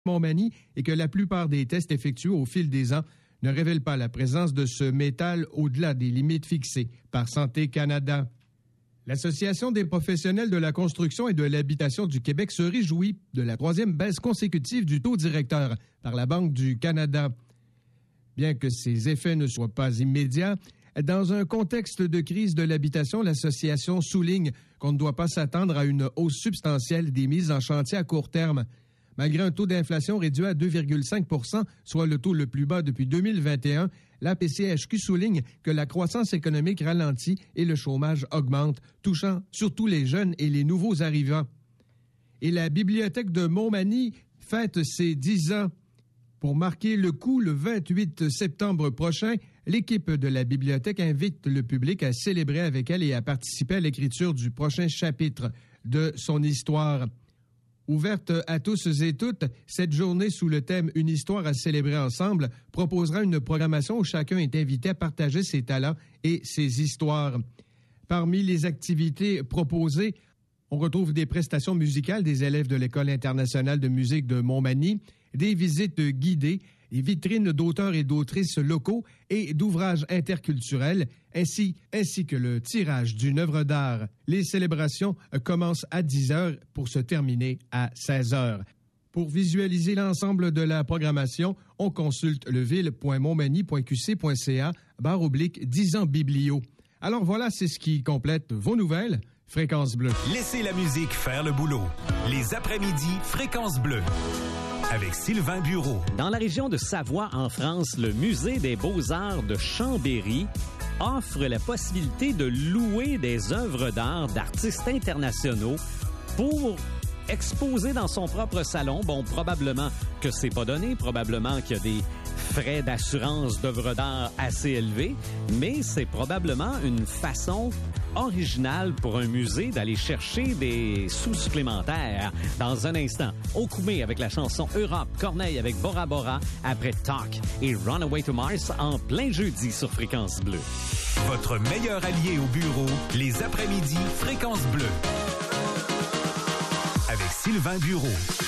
Montmagny et que la plupart des tests effectués au fil des ans ne révèlent pas la présence de ce métal au-delà des limites fixées par Santé Canada. L'Association des professionnels de la construction et de l'habitation du Québec se réjouit de la 3e baisse consécutive du taux directeur par la Banque du Canada. Bien que ces effets ne soient pas immédiats, dans un contexte de crise de l'habitation, l'association souligne qu'on ne doit pas s'attendre à une hausse substantielle des mises en chantier à court terme. Malgré un taux d'inflation réduit à 2,5 %, soit le taux le plus bas depuis 2021, la PCHQ souligne que la croissance économique ralentit et le chômage augmente, touchant surtout les jeunes et les nouveaux arrivants. Et la Bibliothèque de Montmagny fête ses 10 ans. Pour marquer le coup, le 28 septembre prochain, l'équipe de la bibliothèque invite le public à célébrer avec elle et à participer à l'écriture du prochain chapitre de son histoire. Ouverte à tous et toutes, cette journée sous le thème « Une histoire à célébrer ensemble » proposera une programmation où chacun est invité à partager ses talents et ses histoires. Parmi les activités proposées, on retrouve des prestations musicales des élèves de l'École internationale de musique de Montmagny, des visites guidées, des vitrines d'auteurs et d'autrices locaux et d'ouvrages interculturels, ainsi que le tirage d'une œuvre d'art. Les célébrations commencent à 10h pour se terminer à 16h. Pour visualiser l'ensemble de la programmation, on consulte leville.montmagny.qc.ca/10 ans biblio. Alors voilà, c'est ce qui complète vos nouvelles. Fréquence Bleue. Laissez la musique faire le boulot. Les après-midi, Fréquence Bleue. Avec Sylvain Bureau. Dans la région de Savoie, en France, le Musée des Beaux-Arts de Chambéry offre la possibilité de louer des œuvres d'art d'artistes internationaux pour exposer dans son propre salon. Bon, probablement que c'est pas donné, probablement qu'il y a des frais d'assurance d'œuvres d'art assez élevés, mais c'est probablement une façon originale pour un musée d'aller chercher des sous supplémentaires. Dans un instant, Okoumé avec la chanson Europe, Corneille avec Bora Bora, après Talk et Runaway to Mars en plein jeudi sur Fréquence Bleue. Votre meilleur allié au bureau, les après-midi, Fréquence Bleue. Avec Sylvain Bureau.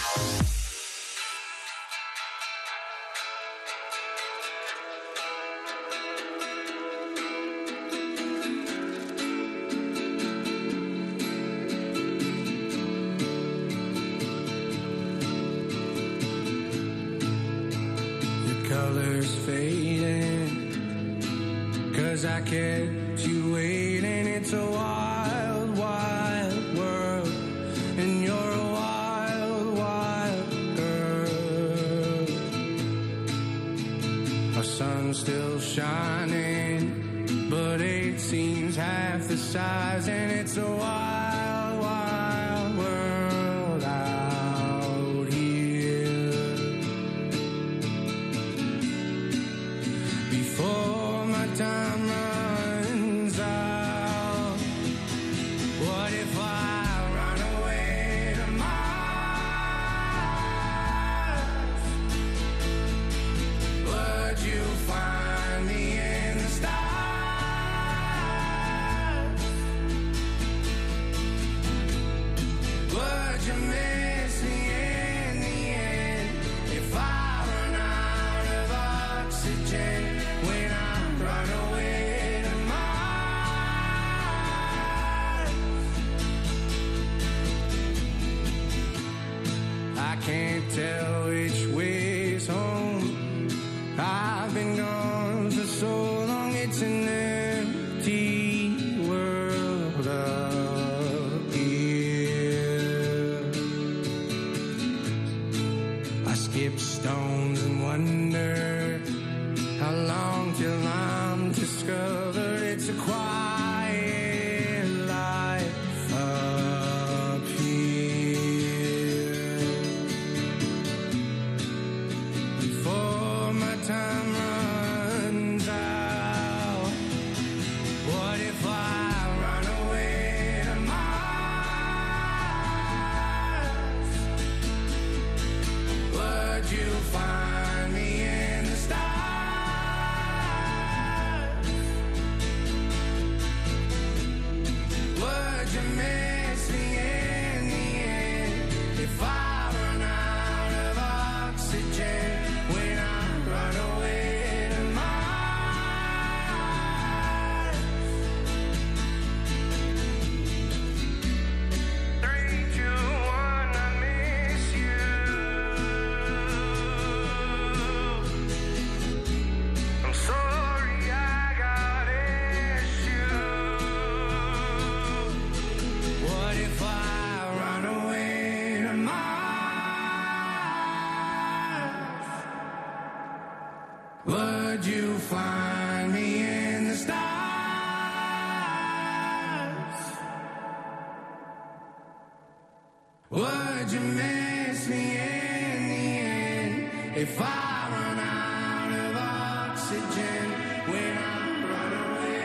I kept you waiting. It's a wild, wild world, and you're a wild, wild girl. Our sun's still shining, but it seems half the size, and it's a wild, wild world out here. Before my time runs out, what if I run away to Mars? Would you find me in the stars? Would you miss me in the end if I run out of oxygen? When I run away to Mars, I can't tell which way's home. I've been gone for so long, it's an empty world up here. I skip stones and wonder how long till I'm discovered. It's a quiet life up here. Before my time runs out, what if I run away to Mars? Would you find me in the stars? would you find me in the stars? Would you miss me in the end if I run out of oxygen when I run away?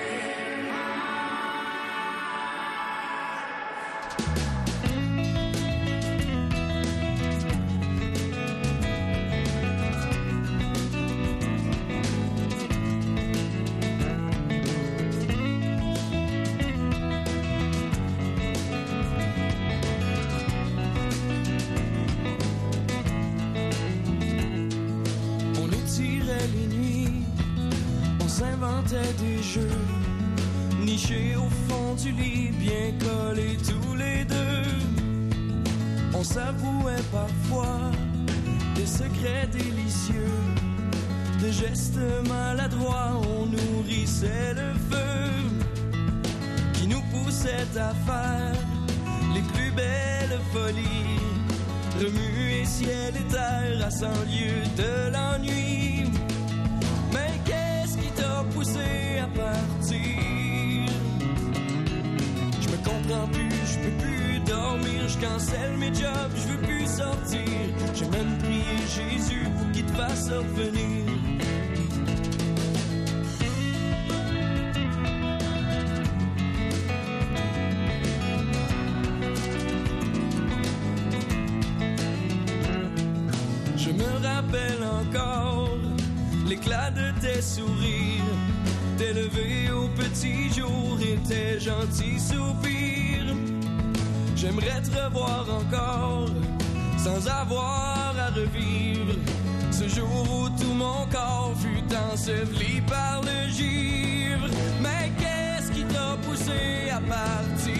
S'inventait des jeux, nichés au fond du lit, bien collés tous les deux. On s'avouait parfois des secrets délicieux, de gestes maladroits, on nourrissait le feu qui nous poussait à faire les plus belles folies, remuer ciel et terre à 100 lieues de l'ennui. Mais t'as poussé à partir. Je me comprends plus, je peux plus dormir, je cancelle mes jobs, je veux plus sortir. J'ai même prié Jésus pour qu'il te fasse revenir. Je me rappelle encore l'éclat de tes sourires, tes levées au petit jour et tes gentils soupirs. J'aimerais te revoir encore, sans avoir à revivre ce jour où tout mon corps fut enseveli par le givre. Mais qu'est-ce qui t'a poussé à partir?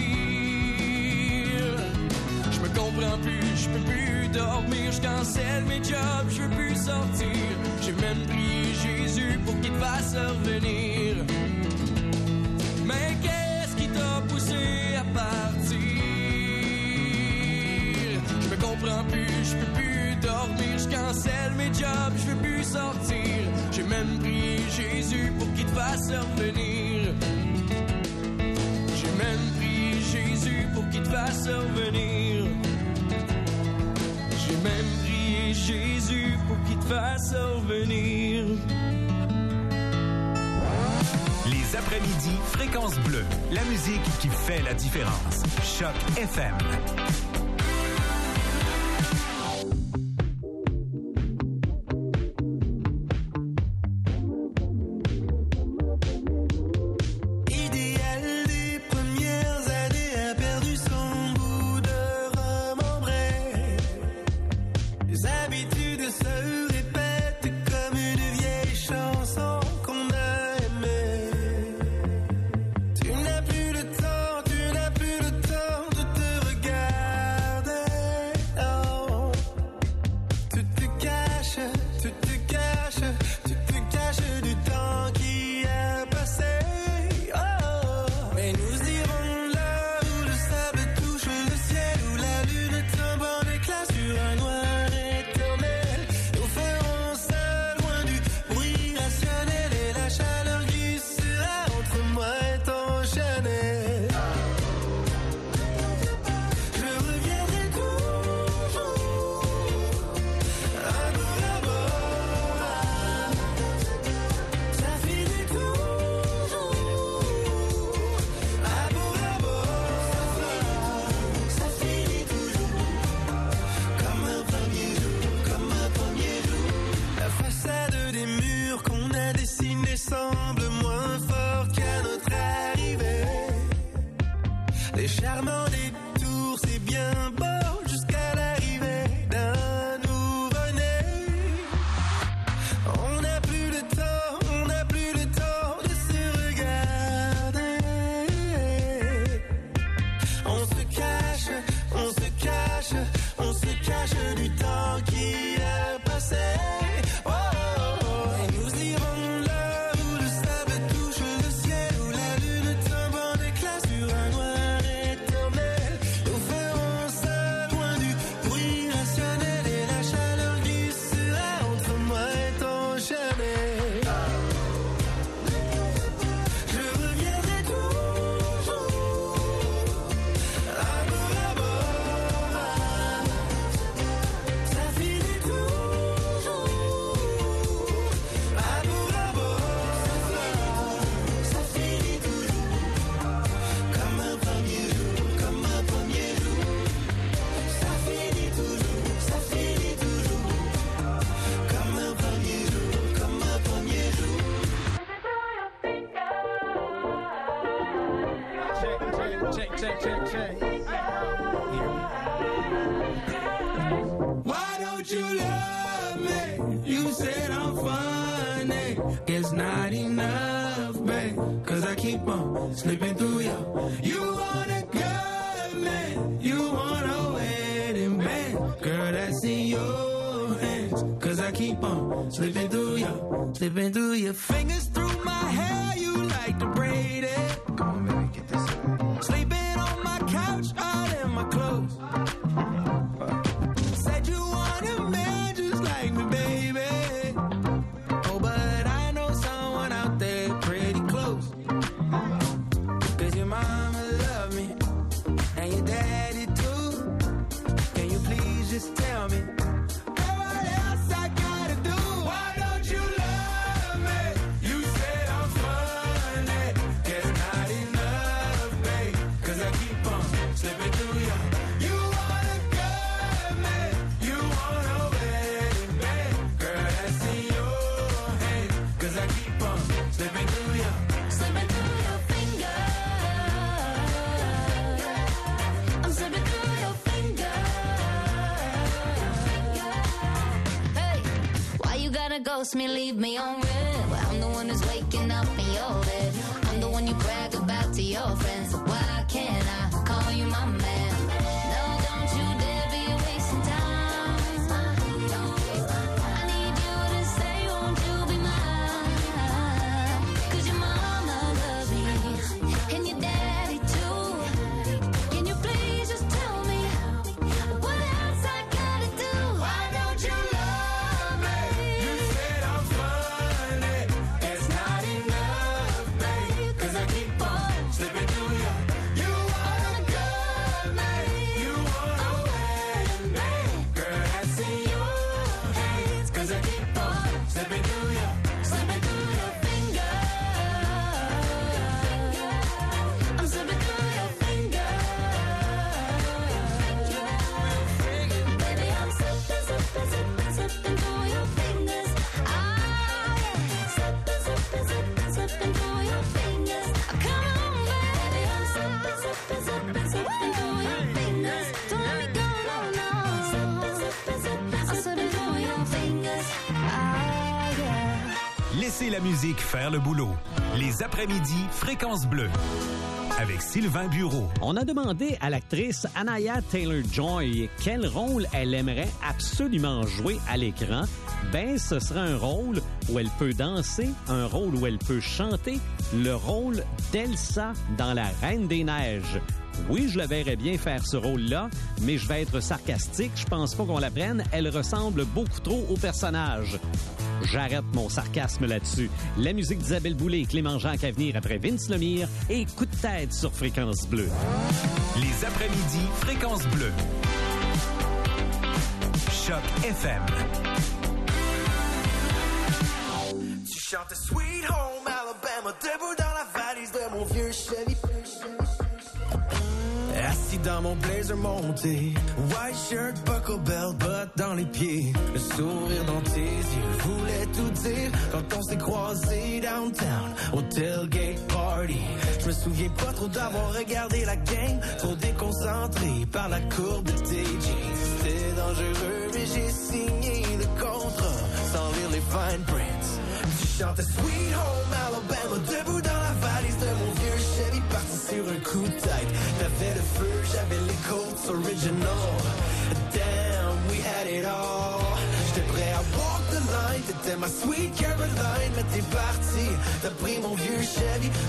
Je me comprends plus, je peux plus dormir, je cancelle mes jobs, je veux plus sortir. J'ai même prié Jésus pour qu'il te fasse revenir. Mais qu'est-ce qui t'a poussé à partir? Je me comprends plus, je peux plus dormir, je cancelle mes jobs, je veux plus sortir. J'ai même prié Jésus pour qu'il te fasse revenir. J'ai même prié Jésus pour qu'il te fasse revenir. J'ai même prié Jésus pour qu'il te fasse revenir. Les après-midi, Fréquence Bleue. La musique qui fait la différence. Choc FM. Au feu check. Why don't you love me? You said I'm funny. It's not enough, babe. Cause I keep on slipping through you. You want a government, you want a wedding band. Girl, that's in your hands. Cause I keep on slipping through you. Slipping through your fingers through my hair. You like to braid it. Come on, baby, get this right. Sleeping on my couch, all in my clothes. Said you want a man just like me, baby. Oh, but I know someone out there pretty close. Cause your mama love me, and your daddy too. Can you please just tell me? Ghost me, leave me on red. Well, I'm the one who's waking up in your bed. I'm the one you brag about to your friends. So why can't I call you my man? No, don't you dare be wasting time. I need you to say, won't you be mine? Cause your mama loves me, and your daddy too. Can you please just tell me what else I gotta do? Why don't you love me? Laissez la musique faire le boulot. Les après-midi, Fréquence Bleue. Avec Sylvain Bureau. On a demandé à l'actrice Anaya Taylor-Joy quel rôle elle aimerait absolument jouer à l'écran. Ben, ce serait un rôle où elle peut danser, un rôle où elle peut chanter, le rôle d'Elsa dans La Reine des Neiges. Oui, je la verrais bien faire ce rôle-là, mais je vais être sarcastique. Je pense pas qu'on la prenne. Elle ressemble beaucoup trop au personnage. J'arrête mon sarcasme là-dessus. La musique d'Isabelle Boulay et Clément-Jacques à venir après Vince Lemire et Coup de tête sur Fréquence Bleue. Les après-midi, Fréquence Bleue. Choc FM. Tu chantes Sweet Home Alabama, debout dans la valise de mon vieux Chevy. Assis dans mon blazer monté, white shirt, buckle belt, bottes dans les pieds, le sourire dans tes yeux voulait tout dire quand on s'est croisés downtown au tailgate party. Je me souviens pas trop d'avoir regardé la game, trop déconcentré par la courbe de tes jeans. C'était dangereux mais j'ai signé le contrat sans lire les fine prints. Tu chantais Sweet Home Alabama, debout dans la valise de mon vieux Chevy, parti sur un coup de tête. T'avais le feu, j'avais les Colts original. Damn, we had it all. J'étais prêt à walk the line, t'étais ma sweet Caroline. Mais t'es parti, t'as pris mon vieux Chevy.